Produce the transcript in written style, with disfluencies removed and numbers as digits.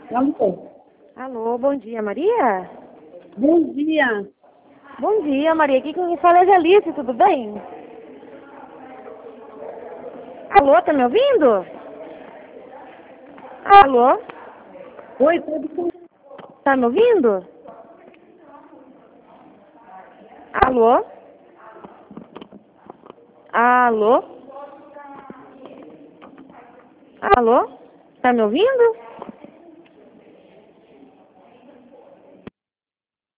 Alô? Alô, bom dia, Maria? Bom dia. Bom dia, Maria. Aqui quem fala é a Alice, tudo bem? Alô, tá me ouvindo? Alô, Oi, tudo bem? tá me ouvindo? Alô? Alô? Alô? Tá me ouvindo?